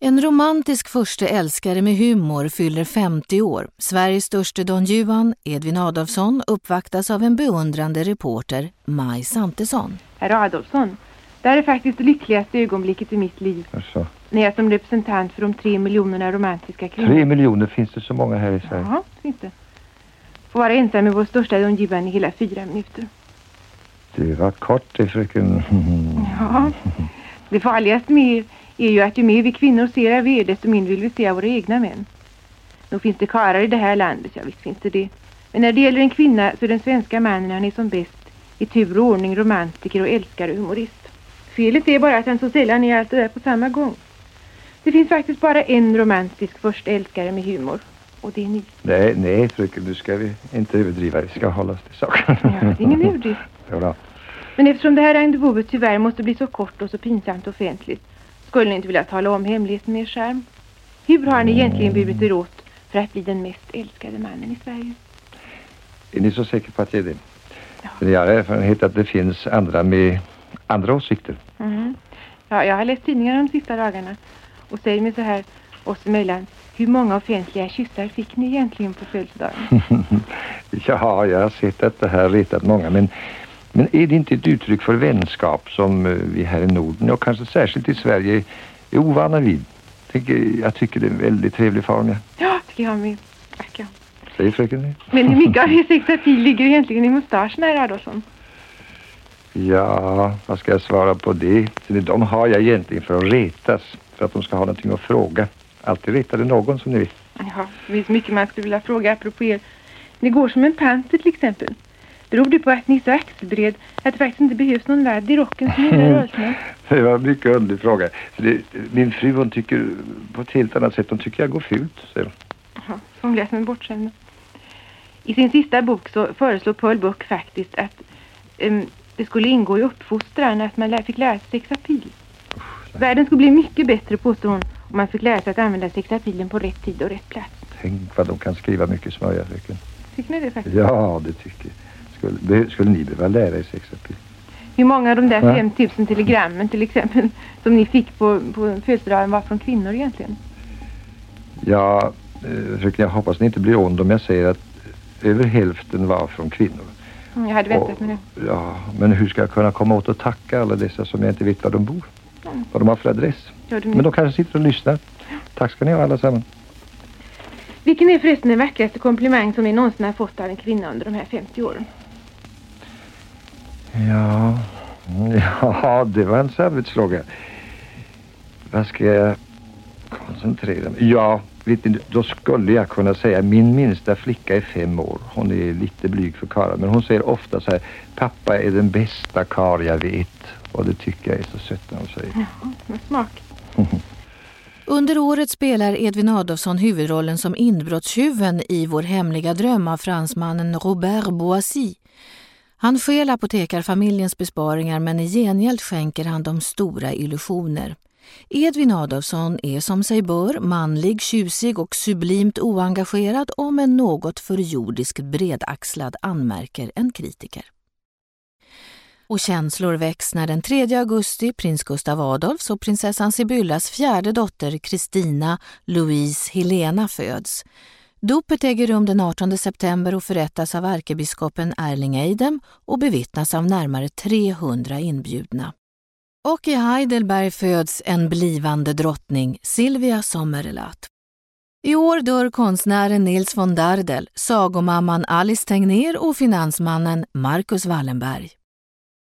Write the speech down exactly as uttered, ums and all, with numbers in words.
En romantisk första älskare med humor fyller femtio år. Sveriges störste Don Juan, Edvin Adolfsson, uppvaktas av en beundrande reporter, Maj Santesson. Herr Adolfsson, det här är faktiskt det lyckligaste ögonblicket i mitt liv. Alltså. När jag som representant för de tre miljonerna romantiska kvinnor. Tre miljoner, finns det så många här i Sverige? Ja, finns det. Får vara ensam med vår största Don Juan i hela fyra minuter. Det var kort det, fröken. Ja, det farligaste med är ju att ju mer vi kvinnor ser av er, desto mindre vill vi se av våra egna män. Nog finns det karar i det här landet, ja visst finns det det. Men när det gäller en kvinna så är den svenska mannen han är som bäst i tur och ordning romantiker och älskare och humorist. Felet är bara att han så sällan är allt det där på samma gång. Det finns faktiskt bara en romantisk första älskare med humor. Och det är ni. Nej, nej fröken, nu ska vi inte överdriva. Vi ska hålla oss till saken. Ja, det är ingen överdrift. Ja, men eftersom det här rendezvouset tyvärr måste bli så kort och så pinsamt offentligt, skulle ni inte vilja tala om hemligheten med er skärm? Hur har ni egentligen burit er åt för att bli den mest älskade mannen i Sverige? Är ni så säker på att det är det? Ja. För jag har erfarenhet att det finns andra med andra åsikter. Mm. Ja, jag har läst tidningar de sista dagarna och säger mig så här oss emellan. Hur många offentliga kyssar fick ni egentligen på födelsedagen? Ja, jag har sett att det här retat många, men, men är det inte ett uttryck för vänskap som vi här i Norden och kanske särskilt i Sverige är ovana vid? Tycker, jag tycker det är en väldigt trevlig form. Ja, ja tycker jag med. Tack, ja. Säger fröken. Men hur mycket av er sexapil ligger egentligen i mustaschen här, Adolfsson? Ja, vad ska jag svara på det? De har jag egentligen för att retas, för att de ska ha någonting att fråga. Alltid retade någon, som ni vet. Ja, det finns mycket man skulle vilja fråga apropå er. Ni går som en panter till exempel. Beror det på att ni är så axelbred att det faktiskt inte behövs någon värld i rocken som hela rörelsen? Det var en mycket underlig fråga. Det, min fru, hon tycker på ett helt annat sätt. Hon tycker jag går fult, säger hon. Ja, hon läser med bortskämda. I sin sista bok så föreslår Paul Buck faktiskt att um, det skulle ingå i uppfostran att man lär, fick lära sig sexapil. Världen skulle bli mycket bättre, påstår hon, om man fick lära sig att använda sexapilen på rätt tid och rätt plats. Tänk vad de kan skriva mycket smörja, fröken. Tycker ni det faktiskt? Ja, det tycker jag. Skulle, skulle ni behöva lära er sexapil? Hur många av de där fem tusen telegrammen till exempel som ni fick på, på födelsedagen var från kvinnor egentligen? Ja, fröken, jag hoppas ni inte blir ond om jag säger att över hälften var från kvinnor. Mm, jag hade väntat med det. Ja, men hur ska jag kunna komma åt och tacka alla dessa som jag inte vet var de bor? Mm. Vad de har för adress? Men de kanske sitter och lyssnar. Tack ska ni ha alla samman. Vilken är förresten den vackraste komplimang som ni någonsin har fått av en kvinna under de här femtio åren? Ja, ja det var en samvetsfråga. Vad ska jag koncentrera mig? Ja, vet ni, då skulle jag kunna säga min minsta flicka är fem år. Hon är lite blyg för karlar, men hon säger ofta så här: pappa är den bästa kar jag vet. Och det tycker jag är så sött när hon säger. Ja, med smak. Under året spelar Edvin Adolfsson huvudrollen som inbrottstjuven i Vår hemliga dröm av fransmannen Robert Boissy. Han skäl apotekarfamiljens besparingar, men i gengäld skänker han de stora illusioner. Edvin Adolfsson är som sig bör manlig, tjusig och sublimt oengagerad, om en något förjordisk bredaxlad, anmärker en kritiker. Och känslor väcks när den tredje augusti prins Gustav Adolfs och prinsessan Sibyllas fjärde dotter Kristina Louise Helena föds. Dopet äger rum den artonde september och förrättas av ärkebiskopen Erling Eidem och bevittnas av närmare trehundra inbjudna. Och i Heidelberg föds en blivande drottning, Silvia Sommerlath. I år dör konstnären Nils von Dardel, sagomamman Alice Tegnér och finansmannen Marcus Wallenberg.